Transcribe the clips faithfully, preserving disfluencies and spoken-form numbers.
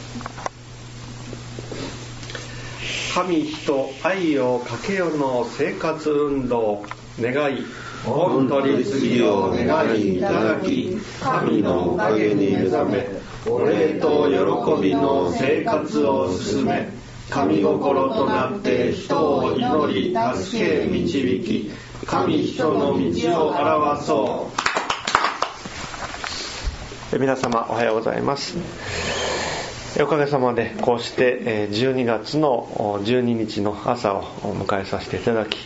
神人愛をかけよの生活運動願い御取り次ぎを願いいただき、神のおかげに目覚め、お礼と喜びの生活を進め、神心となって人を祈り助け導き、神人の道を表そう。皆様おはようございます。おかげさまでこうしてじゅうにがつのじゅうににちの朝を迎えさせていただき、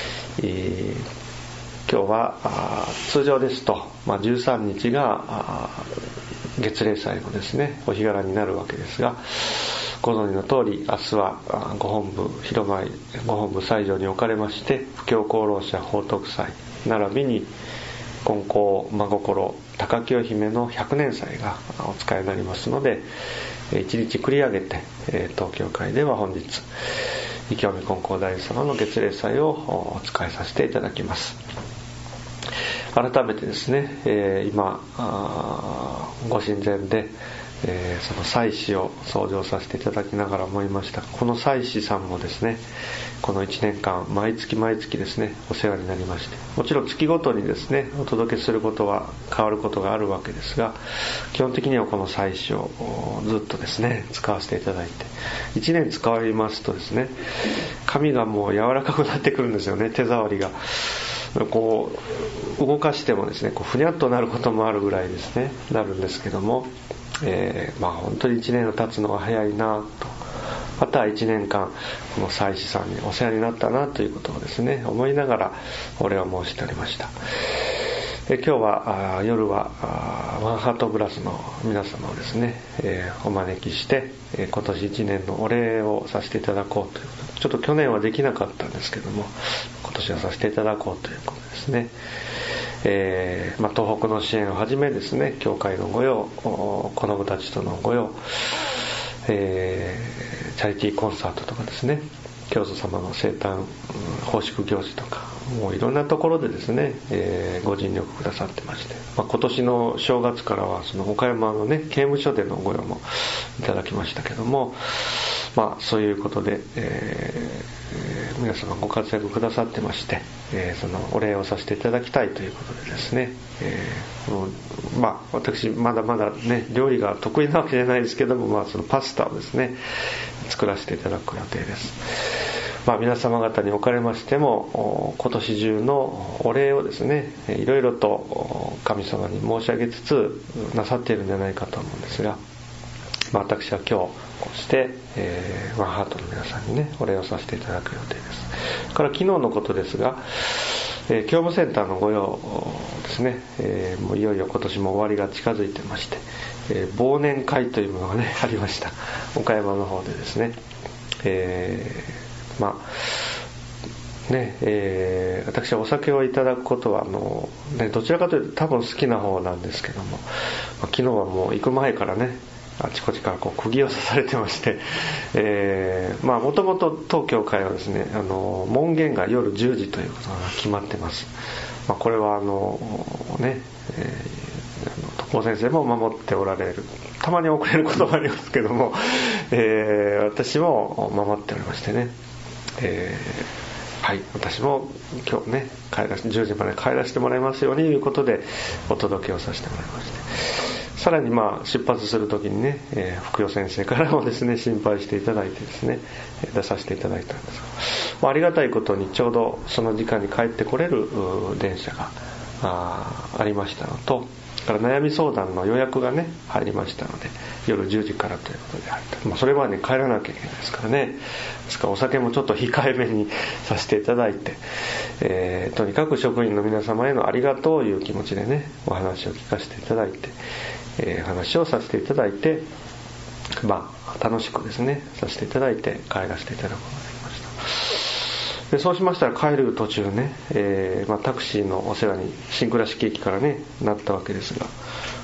今日は通常ですとじゅうさんにちが月例祭のですねお日柄になるわけですが、ご存知の通り明日はご本部広間ご本部斎場におかれまして布教功労者報徳祭並びに金光真心高清姫のひゃくねん祭がお使いになりますので、一日繰り上げて東京会では本日異教名金光大師様の月例祭をお使いさせていただきます。改めてですね、えー、今ご神前で、えー、その祭司を創造させていただきながら思いました。この祭司さんもですね、このいちねんかん毎月毎月ですねお世話になりまして、もちろん月ごとにですねお届けすることは変わることがあるわけですが、基本的にはこの祭司をずっとですね使わせていただいて、いちねん使いますとですね、髪がもう柔らかくなってくるんですよね。手触りがこう動かしてもですねこうふにゃっとなることもあるぐらいですねなるんですけども、えー、まあ本当にいちねん経つのが早いなと、またいちねんかんこの祭司さんにお世話になったなということをですね思いながらお礼を申しておりました。え今日はあ夜はあワンハートブラスの皆様をですね、えー、お招きして、えー、今年いちねんのお礼をさせていただこうということで、ちょっと去年はできなかったんですけども今年はさせていただこうということですね。えーまあ、東北の支援をはじめですね、教会の御用、子どもたちとの御用、えー、チャリティーコンサートとかですね、教祖様の生誕奉祝行事とか、もういろんなところでですね、えー、ご尽力くださってまして、まあ、今年の正月からはその岡山のね刑務所での御用もいただきましたけども、まあそういうことで、えー、皆様ご活躍くださってまして、えー、そのお礼をさせていただきたいということでですね、えー、まあ私まだまだね料理が得意なわけじゃないですけども、まあそのパスタをですね作らせていただく予定です。まあ、皆様方におかれましても今年中のお礼をですねいろいろと神様に申し上げつつなさっているんじゃないかと思うんですが、まあ、私は今日こうして、えー、ワンハートの皆さんにねお礼をさせていただく予定です。それから昨日のことですが、えー、教務センターの御用ですね、えー、もういよいよ今年も終わりが近づいてまして、えー、忘年会というものがねありました。岡山の方でですね、えーまあねえー、私はお酒をいただくことはあの、ね、どちらかというと多分好きな方なんですけども、まあ、昨日はもう行く前からねあちこちからこう釘を刺されてまして、えー、まあもともと当教会はですねあの門限が夜じゅうじということが決まってます。まあ、これはあのね、えー、徳保先生も守っておられる、たまに遅れることもありますけども、えー、私も守っておりましてね、えー、はい、私も今日ね帰らしじゅうじまで帰らせてもらいますようにということでお届けをさせてもらいまして、さらにまあ出発するときにね、えー、福代先生からもですね心配していただいてですね出させていただいたんですが、まあ、ありがたいことにちょうどその時間に帰ってこれる電車が あ, ありましたのと、から悩み相談の予約がね入りましたので夜じゅうじからということで入った、まあ、それまでに帰らなきゃいけないですからね、ですからお酒もちょっと控えめにさせていただいて、えー、とにかく職員の皆様へのありがとうという気持ちでねお話を聞かせていただいて、えー、話をさせていただいて、まあ楽しくですねさせていただいて帰らせていただくことができました。でそうしましたら帰る途中ね、えーまあ、タクシーのお世話に新倉敷駅からねなったわけですが、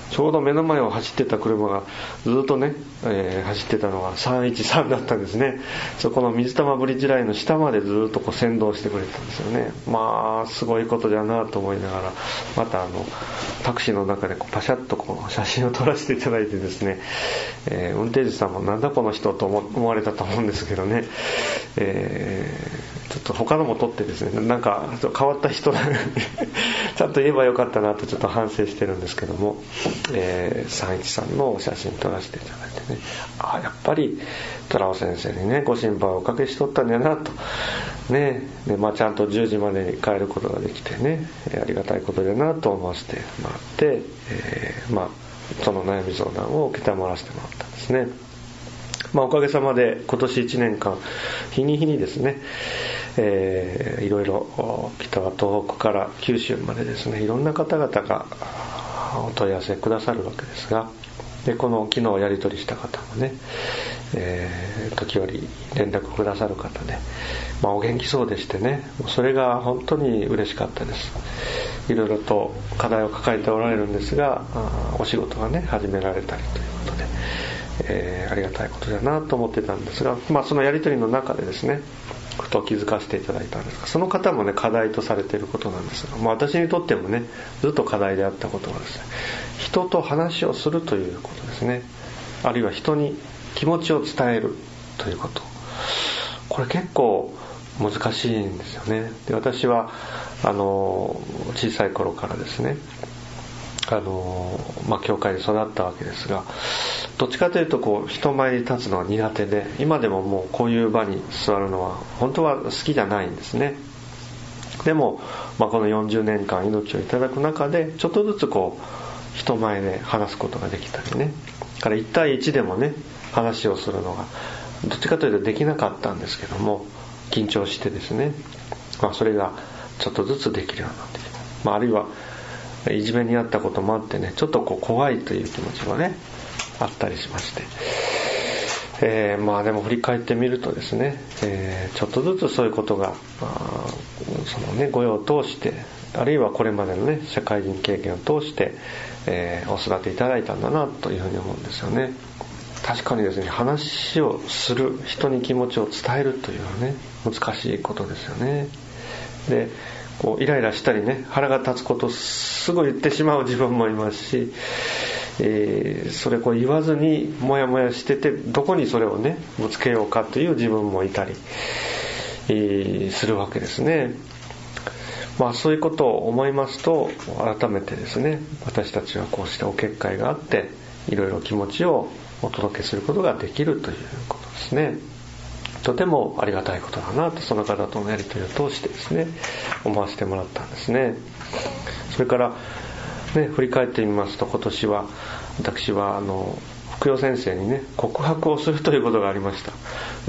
ちょうど目の前を走ってた車がずっとね、えー、走ってたのがさんいちさんだったんですね。そこの水玉ブリッジラインの下までずっとこう先導してくれてたんですよね。まあすごいことだなと思いながら、またあのタクシーの中でこうパシャッとこう写真を撮らせていただいてですね、えー、運転手さんもなんだこの人と思われたと思うんですけどね、えー、ちょっと他のも撮ってですね、なんか変わった人だちゃんと言えばよかったなとちょっと反省してるんですけども、えー、さんいちさんの写真撮らせていただいてね、あやっぱり虎尾先生にねご心配をおかけしとったんだなとね、で、まあ、ちゃんとじゅうじまでに帰ることができてね、ありがたいことだなと思わせてもらって、えー、まあその悩み相談を受けたまらせてもらったんですね。まあ、おかげさまで今年いちねんかん日に日にですね、えー、いろいろ北は東北から九州までですね、いろんな方々がお問い合わせくださるわけですが、でこの昨日やり取りした方もね、えー、時折連絡くださる方で、まあ、お元気そうでしてね、それが本当に嬉しかったです。いろいろと課題を抱えておられるんですが、お仕事がね始められたりということで、えー、ありがたいことだなと思ってたんですが、まあ、そのやり取りの中でですね、ふと気づかせていただいたんですが、その方もね課題とされていることなんですが、まあ、私にとってもねずっと課題であったことがですね、人と話をするということですね。あるいは人に気持ちを伝えるということ、これ結構難しいんですよね。で私はあの小さい頃からですね、あの、まあ、教会で育ったわけですが、どっちかというとこう人前に立つのは苦手で、今でももうこういう場に座るのは本当は好きじゃないんですね。でも、まあ、このよんじゅうねんかん命をいただく中でちょっとずつこう人前で話すことができたりね、からいち対いちでもね話をするのがどっちかというとできなかったんですけども、緊張してですね、まあ、それがちょっとずつできるようになってきた、まあ、あるいはいじめにあったこともあってね、ちょっとこう怖いという気持ちもねあったりしまして、えー、まあでも振り返ってみるとですね、えー、ちょっとずつそういうことがあそのねご用を通して、あるいはこれまでのね社会人経験を通して、えー、お育ていただいたんだなというふうに思うんですよね。確かにですね、話をする、人に気持ちを伝えるというのはね難しいことですよね。でこうイライラしたりね、腹が立つことをすぐ言ってしまう自分もいますし、えー、それこう言わずにモヤモヤしてて、どこにそれをねぶつけようかという自分もいたり、えー、するわけですね。まあそういうことを思いますと、改めてですね、私たちはこうしてお結界があっていろいろ気持ちをお届けすることができるということですね。とてもありがたいことだなと、その方とのやり取りを通してですね思わせてもらったんですね。それからね、振り返ってみますと、今年は私はあの福代先生にね告白をするということがありました。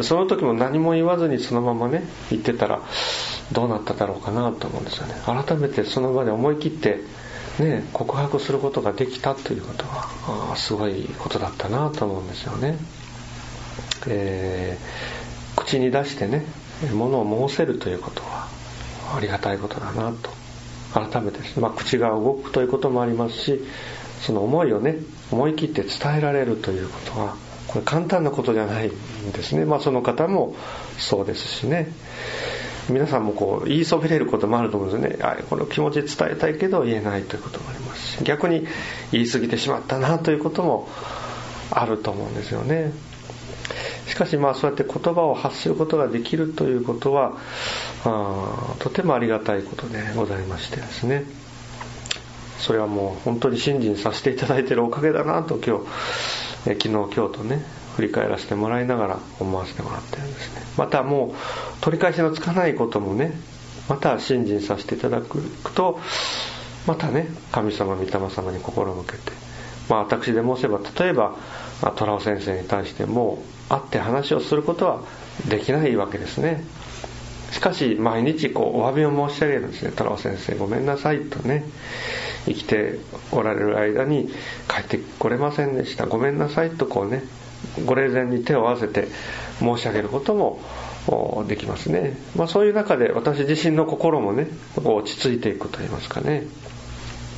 その時も何も言わずにそのままね言ってたらどうなっただろうかなと思うんですよね。改めてその場で思い切ってね告白することができたということは、あすごいことだったなと思うんですよね。えー、口に出してねものを申せるということはありがたいことだなと改めて、まあ、口が動くということもありますし、その思いをね思い切って伝えられるということはこれ簡単なことじゃないんですね。まあその方もそうですしね、皆さんもこう言いそびれることもあると思うんですよね。あこの気持ち伝えたいけど言えないということもありますし、逆に言い過ぎてしまったなということもあると思うんですよね。しかしまあそうやって言葉を発することができるということはあとてもありがたいことでございましてですね、それはもう本当に信心させていただいているおかげだなと今日え昨日今日とね振り返らせてもらいながら思わせてもらってるんですね。またもう取り返しのつかないこともねまた信心させていただくと、またね神様御霊様に心向けて、まあ私で申せば例えば虎尾先生に対しても会って話をすることはできないわけですね。しかし毎日こうお詫びを申し上げるんですね。虎尾先生ごめんなさいとね、生きておられる間に帰ってこれませんでした、ごめんなさいとこうねご霊前に手を合わせて申し上げることもできますね。まあそういう中で私自身の心もね落ち着いていくと言いますかね、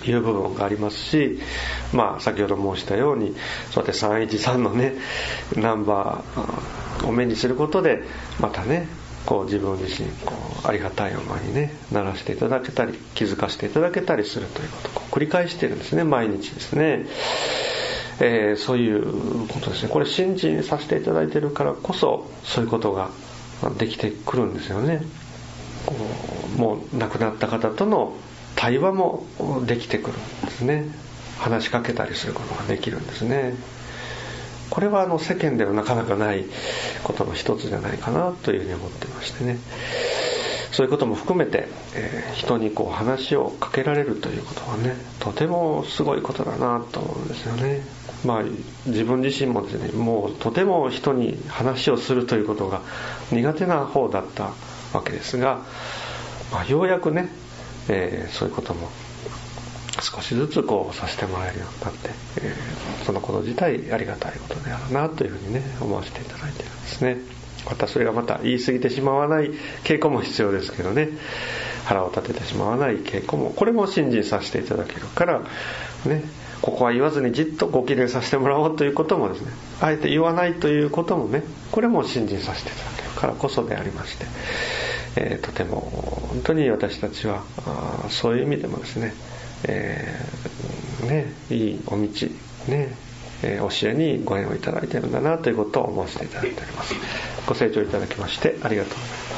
いう部分がありますし、まあ、先ほど申したようにそうやってさんいちさんのねナンバーを目にすることでまたねこう自分自身こうありがたい思いにねならしていただけたり気づかせていただけたりするということをこう繰り返しているんですね、毎日ですね。えー、そういうことですね。これ信心させていただいているからこそそういうことができてくるんですよね。こうもう亡くなった方との対話もできてくるんですね。話しかけたりすることができるんですね。これはあの世間ではなかなかないことの一つじゃないかなというふうに思ってましてね、そういうことも含めて、えー、人にこう話をかけられるということはねとてもすごいことだなと思うんですよね。まあ自分自身もですねもうとても人に話をするということが苦手な方だったわけですが、まあ、ようやくね、えー、そういうことも少しずつこうさせてもらえるようになって、えー、そのこと自体ありがたいことであるなというふうにね思わせていただいているんですね。またそれがまた言い過ぎてしまわない稽古も必要ですけどね、腹を立ててしまわない稽古もこれも信心させていただけるからね、ここは言わずにじっとご記念させてもらおうということもですね、あえて言わないということもねこれも信心させていただけるからこそでありまして、えー、とても本当に私たちはあそういう意味でもですね、えー、ねいいお道ね、えー、教えにご縁をいただいているんだなということを思わせていただいております。ご清聴いただきましてありがとうございます。